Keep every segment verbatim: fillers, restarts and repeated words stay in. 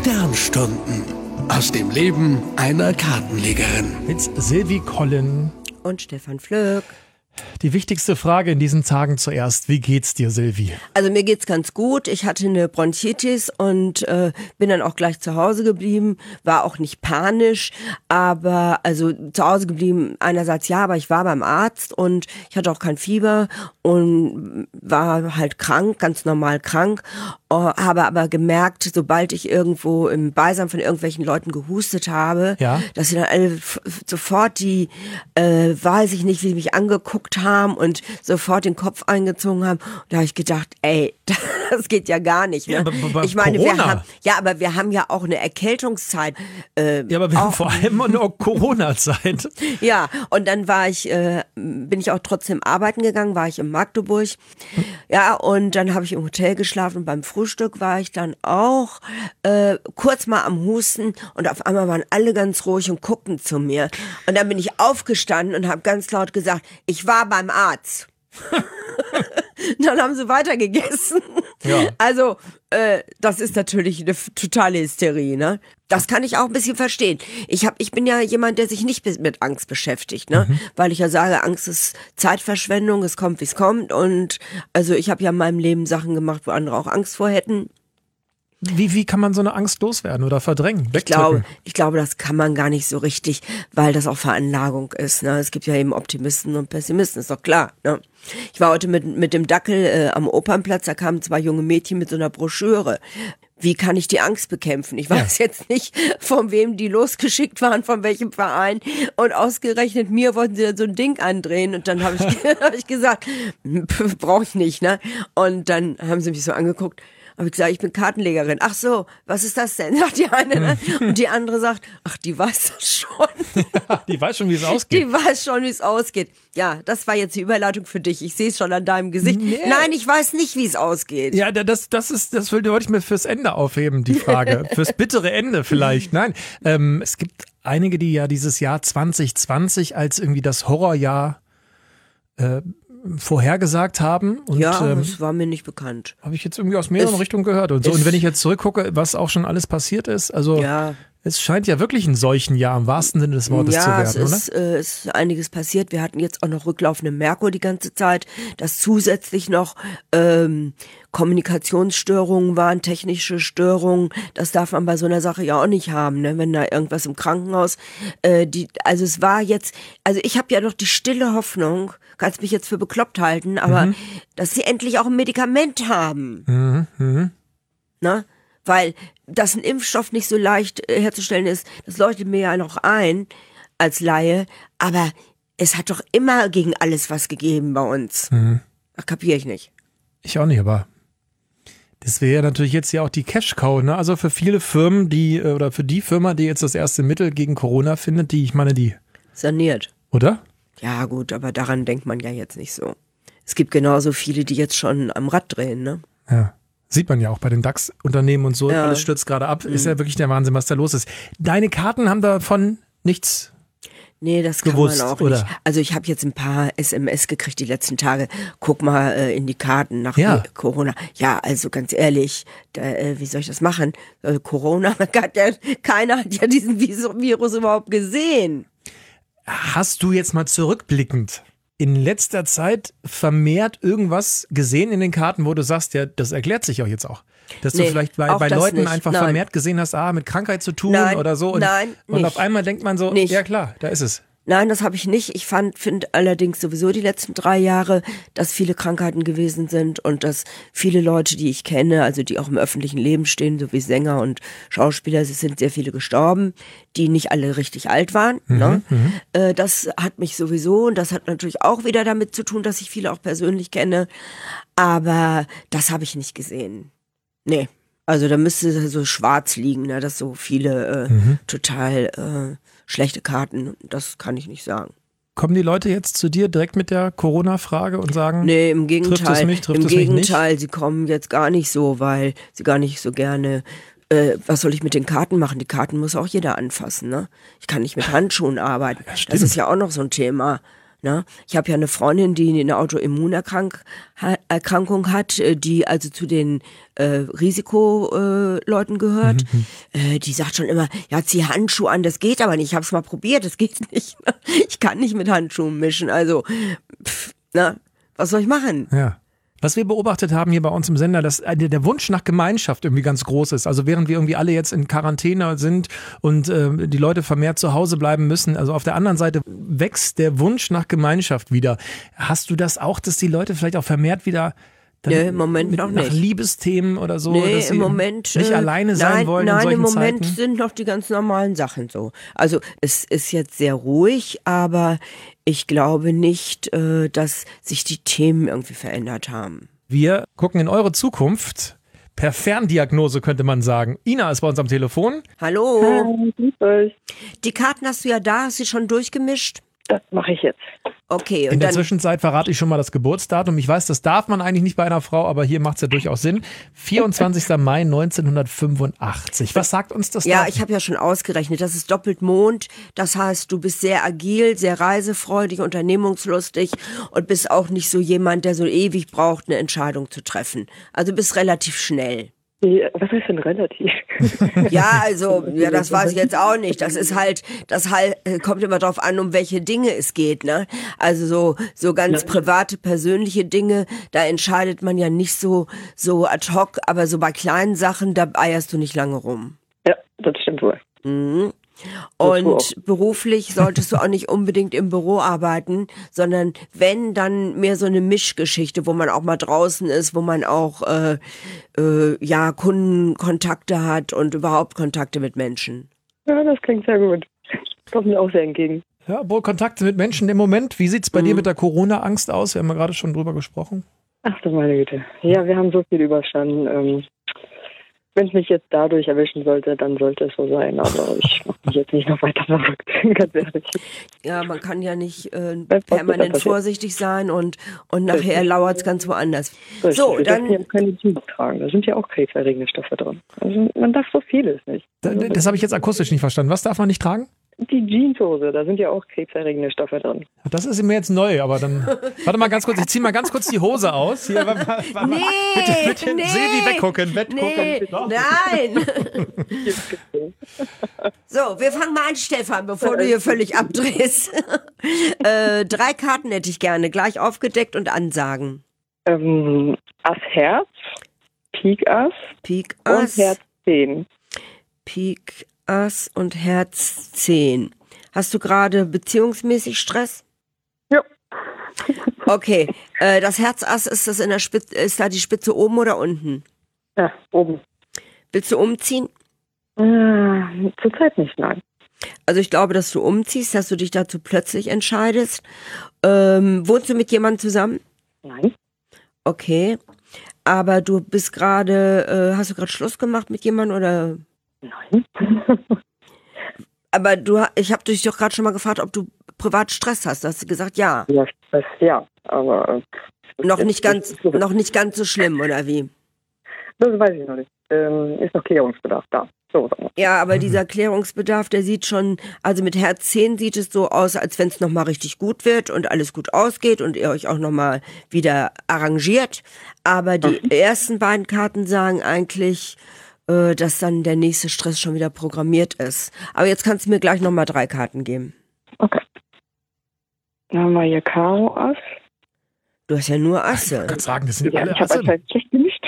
Sternstunden aus dem Leben einer Kartenlegerin. Mit Sylvie Collin und Stefan Flöck. Die wichtigste Frage in diesen Tagen zuerst. Wie geht's dir, Sylvie? Also mir geht's ganz gut. Ich hatte eine Bronchitis und äh, bin dann auch gleich zu Hause geblieben. War auch nicht panisch, aber also zu Hause geblieben einerseits ja, aber ich war beim Arzt und ich hatte auch kein Fieber und war halt krank, ganz normal krank. Uh, habe aber gemerkt, sobald ich irgendwo im Beisein von irgendwelchen Leuten gehustet habe, ja. dass sie dann alle f- sofort die, äh, weiß ich nicht, wie sie mich angeguckt haben und sofort den Kopf eingezogen haben. Und da habe ich gedacht, ey, das geht ja gar nicht. Ne? Ja, aber, aber ich meine, Corona. wir haben, ja, aber wir haben ja auch eine Erkältungszeit. Äh, ja, aber wir haben vor allem eine Corona-Zeit. Ja, und dann war ich, äh, bin ich auch trotzdem arbeiten gegangen, war ich in Magdeburg. Ja, und dann habe ich im Hotel geschlafen und beim Frühstück Frühstück war ich dann auch äh, kurz mal am Husten und auf einmal waren alle ganz ruhig und guckten zu mir. Und dann bin ich aufgestanden und habe ganz laut gesagt, ich war beim Arzt. Dann haben sie weiter gegessen. Ja. Also äh, das ist natürlich eine f- totale Hysterie, ne? Das kann ich auch ein bisschen verstehen. Ich hab, ich bin ja jemand, der sich nicht mit Angst beschäftigt, ne? Mhm. Weil ich ja sage, Angst ist Zeitverschwendung, es kommt, wie es kommt. Und also ich habe ja in meinem Leben Sachen gemacht, wo andere auch Angst vor hätten. Wie, wie kann man so eine Angst loswerden oder verdrängen? Ich glaube, ich glaube, das kann man gar nicht so richtig, weil das auch Veranlagung ist. Ne? Es gibt ja eben Optimisten und Pessimisten, ist doch klar. Ne? Ich war heute mit, mit dem Dackel äh, am Opernplatz, da kamen zwei junge Mädchen mit so einer Broschüre. Wie kann ich die Angst bekämpfen? Ich weiß ja. jetzt nicht, von wem die losgeschickt waren, von welchem Verein. Und ausgerechnet mir wollten sie dann so ein Ding andrehen. Und dann habe ich, hab ich gesagt, brauche ich nicht. Ne? Und dann haben sie mich so angeguckt. Habe ich gesagt, ich bin Kartenlegerin. Ach so, was ist das denn? Sagt die eine. Ne? Und die andere sagt, ach, die weiß das schon. Ja, die weiß schon, wie es ausgeht. Die weiß schon, wie es ausgeht. Ja, das war jetzt die Überleitung für dich. Ich sehe es schon an deinem Gesicht. Nee. Nein, ich weiß nicht, wie es ausgeht. Ja, das, das ist, das wollte ich mir fürs Ende aufheben, die Frage. Fürs bittere Ende vielleicht. Nein, ähm, es gibt einige, die ja dieses Jahr zwanzig zwanzig als irgendwie das Horrorjahr äh, vorhergesagt haben. Und, ja, ähm, das war mir nicht bekannt. Habe ich jetzt irgendwie aus mehreren es, Richtungen gehört. Und so. Und wenn ich jetzt zurückgucke, was auch schon alles passiert ist, also ja. es scheint ja wirklich ein solchen Jahr im wahrsten Sinne des Wortes ja, zu werden, es ist, oder? Äh, es ist einiges passiert. Wir hatten jetzt auch noch rücklaufende Merkur die ganze Zeit, dass zusätzlich noch ähm, Kommunikationsstörungen waren, technische Störungen. Das darf man bei so einer Sache ja auch nicht haben, ne? Wenn da irgendwas im Krankenhaus, äh, die, also es war jetzt, also ich habe ja noch die stille Hoffnung, kannst mich jetzt für bekloppt halten, aber mhm. dass sie endlich auch ein Medikament haben. Mhm, mhm. Ne? Weil dass ein Impfstoff nicht so leicht herzustellen ist, das leuchtet mir ja noch ein als Laie, aber es hat doch immer gegen alles was gegeben bei uns. Mhm. Das kapiere ich nicht. Ich auch nicht, aber das wäre ja natürlich jetzt ja auch die Cash-Cow, ne? Also für viele Firmen, die, oder für die Firma, die jetzt das erste Mittel gegen Corona findet, die, ich meine, die saniert. Oder? Ja gut, aber daran denkt man ja jetzt nicht so. Es gibt genauso viele, die jetzt schon am Rad drehen, ne? Ja. Sieht man ja auch bei den DAX-Unternehmen und so. Ja. Alles stürzt gerade ab. Mhm. Ist ja wirklich der Wahnsinn, was da los ist. Deine Karten haben davon nichts Nee, das kann gewusst, man auch oder? nicht. Also ich habe jetzt ein paar S M S gekriegt die letzten Tage. Guck mal äh, in die Karten nach Ja. Corona. Ja, also ganz ehrlich, da, äh, wie soll ich das machen? Also Corona, hat ja, keiner hat ja diesen Virus überhaupt gesehen. Hast du jetzt mal zurückblickend in letzter Zeit vermehrt irgendwas gesehen in den Karten, wo du sagst, ja, das erklärt sich auch jetzt auch. Dass Nee, du vielleicht bei, auch bei das Leuten nicht. einfach Nein. vermehrt gesehen hast, ah, mit Krankheit zu tun Nein, oder so. Und, nein, und nicht. auf einmal denkt man so, Nicht. ja klar, da ist es. Nein, das habe ich nicht. Ich fand, finde allerdings sowieso die letzten drei Jahre, dass viele Krankheiten gewesen sind und dass viele Leute, die ich kenne, also die auch im öffentlichen Leben stehen, so wie Sänger und Schauspieler, es sind sehr viele gestorben, die nicht alle richtig alt waren. Mhm, ne? mhm. Äh, das hat mich sowieso und das hat natürlich auch wieder damit zu tun, dass ich viele auch persönlich kenne. Aber das habe ich nicht gesehen. Nee. Also da müsste so schwarz liegen, ne, dass so viele äh, Mhm. total äh, schlechte Karten, das kann ich nicht sagen. Kommen die Leute jetzt zu dir direkt mit der Corona-Frage und sagen, Nee, im Gegenteil. trifft es mich, trifft Im es mich nicht? Gegenteil, sie kommen jetzt gar nicht so, weil sie gar nicht so gerne, äh, was soll ich mit den Karten machen? Die Karten muss auch jeder anfassen, ne? Ich kann nicht mit Handschuhen arbeiten. Ja, das stimmt. ist ja auch noch so ein Thema. Na, ich habe ja eine Freundin, die eine Autoimmunerkrankung hat, die also zu den äh, Risikoleuten gehört. Mhm. Äh, die sagt schon immer, ja, zieh Handschuhe an, das geht aber nicht. Ich habe es mal probiert, das geht nicht. Ich kann nicht mit Handschuhen mischen. Also, pff, na, was soll ich machen? Ja. Was wir beobachtet haben hier bei uns im Sender, dass der Wunsch nach Gemeinschaft irgendwie ganz groß ist. Also während wir irgendwie alle jetzt in Quarantäne sind und äh, die Leute vermehrt zu Hause bleiben müssen, also auf der anderen Seite wächst der Wunsch nach Gemeinschaft wieder. Hast du das auch, dass die Leute vielleicht auch vermehrt wieder dann nee, im Moment mit, noch nach nicht. Liebesthemen oder so, nee, dass sie im Moment, nicht äh, alleine sein nein, wollen nein, in solchen im Moment Zeiten? sind noch die ganz normalen Sachen so. Also es ist jetzt sehr ruhig, aber ich glaube nicht, äh, dass sich die Themen irgendwie verändert haben. Wir gucken in eure Zukunft. Per Ferndiagnose könnte man sagen. Ina ist bei uns am Telefon. Hallo. Hi, grüß euch. Die Karten hast du ja da, hast du schon durchgemischt? Das mache ich jetzt. Okay. Und in der dann, Zwischenzeit verrate ich schon mal das Geburtsdatum. Ich weiß, das darf man eigentlich nicht bei einer Frau, aber hier macht es ja durchaus Sinn. vierundzwanzigster Mai neunzehnhundertfünfundachtzig. Was sagt uns das? Ja, Datum? ich habe ja schon ausgerechnet. Das ist doppelt Mond. Das heißt, du bist sehr agil, sehr reisefreudig, unternehmungslustig und bist auch nicht so jemand, der so ewig braucht, eine Entscheidung zu treffen. Also du bist relativ schnell. Was ist denn relativ? Ja, also, ja, das weiß ich jetzt auch nicht. Das ist halt, das halt, kommt immer drauf an, um welche Dinge es geht, ne? Also so, so ganz private, persönliche Dinge, da entscheidet man ja nicht so, so ad hoc, aber so bei kleinen Sachen, da eierst du nicht lange rum. Ja, das stimmt wohl. Mhm. Und beruflich solltest du auch nicht unbedingt im Büro arbeiten, sondern wenn, dann mehr so eine Mischgeschichte, wo man auch mal draußen ist, wo man auch äh, äh, ja Kundenkontakte hat und überhaupt Kontakte mit Menschen. Ja, das klingt sehr gut. Kommt mir auch sehr entgegen. Ja, obwohl Kontakte mit Menschen im Moment. Wie sieht es bei Mhm. dir mit der Corona-Angst aus? Wir haben ja gerade schon drüber gesprochen. Ach du meine Güte. Ja, wir haben so viel überstanden. Ähm, Wenn es mich jetzt dadurch erwischen sollte, dann sollte es so sein. Aber ich mache mich jetzt nicht noch weiter verrückt, ganz ehrlich. Ja, man kann ja nicht äh, Was permanent passiert? vorsichtig sein und, und nachher lauert es ganz woanders. Richtig, So, wir dürfen dann, ja keine Jeans tragen. Da sind ja auch krebserregende Stoffe drin. Also man darf so vieles nicht. Da- Das habe ich jetzt akustisch nicht verstanden. Was darf man nicht tragen? Die Jeanshose, da sind ja auch krebserregende Stoffe drin. Das ist mir jetzt neu, aber dann. Warte mal ganz kurz, ich ziehe mal ganz kurz die Hose aus. Hier, wa- wa- wa- nee, bitte, bitte, nee, Sevi weggucken, weggucken. nee, Doch. nein. So, wir fangen mal an, Stefan, bevor du hier völlig abdrehst. äh, drei Karten hätte ich gerne, gleich aufgedeckt und Ansagen. Ähm, Ass Herz, Pik Ass Pik und Ass, Herz zehn. Pik Ass und Herz zehn. Hast du gerade beziehungsmäßig Stress? Ja. Okay, äh, das Herz Ass, ist das in der Spitze, ist da die Spitze oben oder unten? Ja, oben. Willst du umziehen? Äh, zurzeit nicht, nein. Also ich glaube, dass du umziehst, dass du dich dazu plötzlich entscheidest. Ähm, wohnst du mit jemandem zusammen? Nein. Okay. Aber du bist gerade, äh, hast du gerade Schluss gemacht mit jemandem oder? Nein. Aber du, ich habe dich doch gerade schon mal gefragt, ob du privat Stress hast. Da hast du gesagt, ja. Ja, das, ja, aber... äh, Noch das- nicht ganz, das- noch nicht ganz so schlimm, oder wie? Das weiß ich noch nicht. Ähm, ist noch Klärungsbedarf da. So, sagen wir. Ja, aber dieser Klärungsbedarf, der sieht schon, also mit Herz zehn sieht es so aus, als wenn es nochmal richtig gut wird und alles gut ausgeht und ihr euch auch nochmal wieder arrangiert. Aber die Mhm. ersten beiden Karten sagen eigentlich, äh, dass dann der nächste Stress schon wieder programmiert ist. Aber jetzt kannst du mir gleich nochmal drei Karten geben. Okay. Dann haben wir hier Karo Ass. Du hast ja nur Ich Asse. kann sagen, das sind Ja, alle ich habe Asse. anscheinend schlecht gemischt.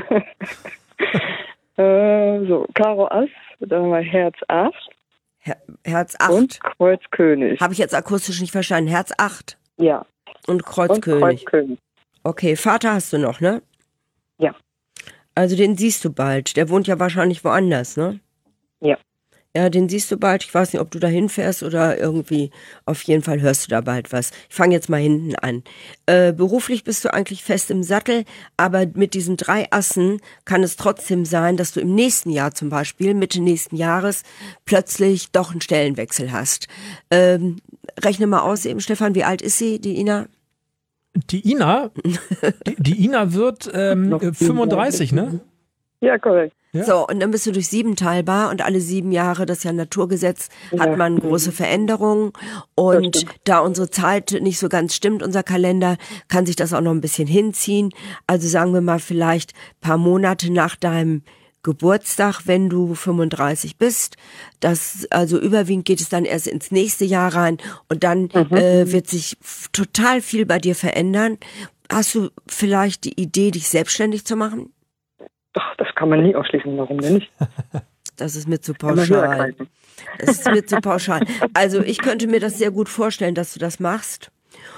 äh, so, Karo Ass, dann haben wir Herz acht Her Herz und acht. Kreuz König. Habe ich jetzt akustisch nicht verstanden. Herz acht Ja, und Kreuz und Kreuz König. König. Okay, Vater hast du noch, ne? Ja. Also den siehst du bald. Der wohnt ja wahrscheinlich woanders, ne? Ja. Ja, den siehst du bald. Ich weiß nicht, ob du da hinfährst oder irgendwie. Auf jeden Fall hörst du da bald was. Ich fange jetzt mal hinten an. Äh, beruflich bist du eigentlich fest im Sattel, aber mit diesen drei Assen kann es trotzdem sein, dass du im nächsten Jahr zum Beispiel, Mitte nächsten Jahres, plötzlich doch einen Stellenwechsel hast. Ähm, rechne mal aus eben, Stefan, wie alt ist sie, die Ina? Die Ina, die, die Ina wird ähm, Noch fünfunddreißig, ne? Ja, korrekt. Ja. So, und dann bist du durch sieben teilbar und alle sieben Jahre, das ist ja ein Naturgesetz, Ja. hat man große Veränderungen. Und da unsere Zeit nicht so ganz stimmt, unser Kalender, kann sich das auch noch ein bisschen hinziehen. Also sagen wir mal vielleicht paar Monate nach deinem Geburtstag, wenn du fünfunddreißig bist. Das, also überwiegend geht es dann erst ins nächste Jahr rein und dann Mhm. äh, wird sich f- total viel bei dir verändern. Hast du vielleicht die Idee, dich selbstständig zu machen? Doch, das kann man nie ausschließen. Warum denn nicht? Das ist mir zu Kann man höher pauschal. greifen. Das ist mir zu pauschal. Also ich könnte mir das sehr gut vorstellen, dass du das machst.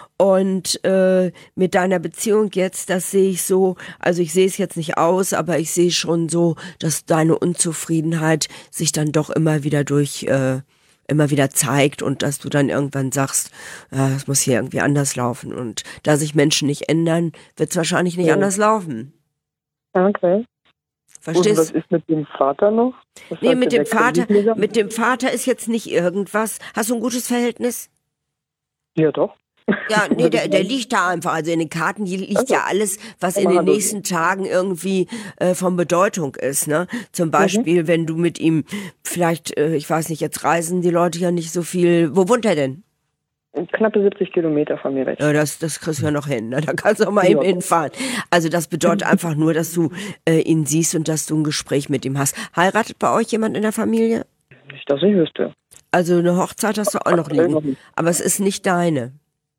Und äh, mit deiner Beziehung jetzt, das sehe ich so, also ich sehe es jetzt nicht aus, aber ich sehe schon so, dass deine Unzufriedenheit sich dann doch immer wieder durch, äh, immer wieder zeigt und dass du dann irgendwann sagst, äh, es muss hier irgendwie anders laufen. Und da sich Menschen nicht ändern, wird es wahrscheinlich nicht Ja. anders laufen. Okay. Und was Verstehst? ist mit dem Vater noch? Was Nee, sagt mit der dem Vater, Kreditleser? mit dem Vater ist jetzt nicht irgendwas. Hast du ein gutes Verhältnis? Ja, doch. Ja, nee, der, der liegt da einfach. Also in den Karten li- liegt Also, ja alles, was in kann den man halt nächsten Tagen irgendwie äh, von Bedeutung ist. Ne? Mhm. Zum Beispiel, wenn du mit ihm vielleicht, äh, ich weiß nicht, jetzt reisen die Leute ja nicht so viel. Wo wohnt er denn? Knappe siebzig Kilometer von mir weg. Ja, das, das kriegst du ja noch hin. Ne? Da kannst du auch mal Ja. eben hinfahren. Also das bedeutet einfach nur, dass du äh, ihn siehst und dass du ein Gespräch mit ihm hast. Heiratet bei euch jemand in der Familie? Nicht, dass ich wüsste. Also eine Hochzeit hast du auch noch Aktuell noch liegen. nicht. Aber es ist nicht deine.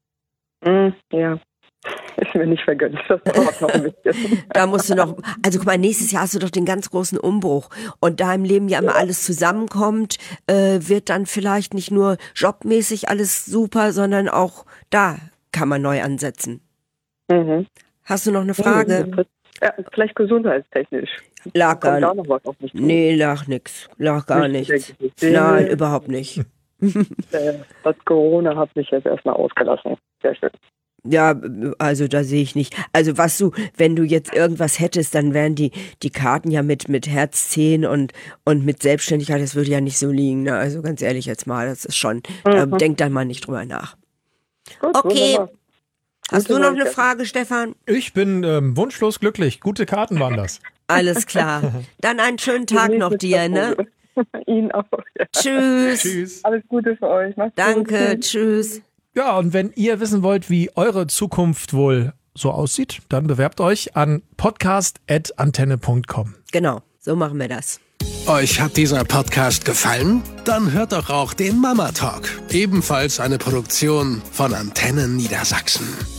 Hm, ja. Ist mir nicht vergönnt. Das dauert noch ein bisschen. Da musst du noch, also guck mal, nächstes Jahr hast du doch den ganz großen Umbruch. Und da im Leben ja immer alles zusammenkommt, äh, wird dann vielleicht nicht nur jobmäßig alles super, sondern auch da kann man neu ansetzen. Mhm. Hast du noch eine Frage? Ja, vielleicht gesundheitstechnisch. Lag gar Kommt da nicht. noch was auf mich zu? Nee, lag nix. Lag gar Nicht, nichts. denke ich nicht. Nein, Nee. überhaupt nicht. Äh, Das Corona hat mich jetzt erstmal ausgelassen. Sehr schön. Ja, also da sehe ich nicht. Also was du, wenn du jetzt irgendwas hättest, dann wären die die Karten ja mit mit Herz zehn und und mit Selbstständigkeit, das würde ja nicht so liegen. Ne? Also ganz ehrlich jetzt mal, das ist schon, da Mhm. denk dann mal nicht drüber nach. Gut, Okay. wunderbar. Hast Gute du noch eine Neuigkeiten. Frage, Stefan? Ich bin ähm, wunschlos glücklich. Gute Karten waren das. Alles klar. Dann einen schönen Tag noch dir, ne? Ihnen auch. Ja. Tschüss. Tschüss. Alles Gute für euch. Macht's gut. Danke, tschüss. Ja, und wenn ihr wissen wollt, wie eure Zukunft wohl so aussieht, dann bewerbt euch an podcast at antenne punkt com. Genau, so machen wir das. Euch hat dieser Podcast gefallen? Dann hört doch auch den Mama Talk, ebenfalls eine Produktion von Antenne Niedersachsen.